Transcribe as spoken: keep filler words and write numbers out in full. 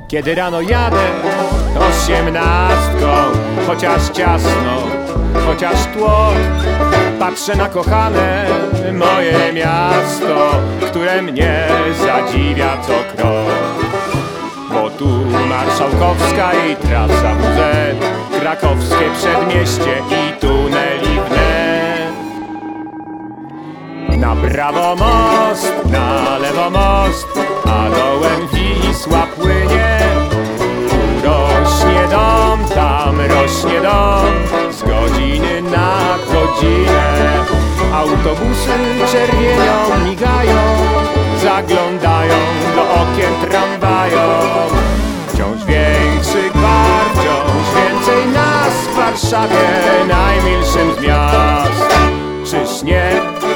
Kiedy rano jadę osiemnastką, chociaż ciasno, chociaż tłok, patrzę na kochane moje miasto, które mnie zadziwia co krok. Bo tu Marszałkowska i trasa W Z, krakowskie przedmieście i tunel i wnet. Na prawo most, na lewo most, a dołem Wisła płynie. Tu rośnie dom, tam rośnie dom, z godziny na godzinę. Autobusy czerwienią migają, zaglądają do okien tramwajom. Wciąż większy gwar, wciąż więcej nas w Warszawie, najmilszym z miast. Czyż nie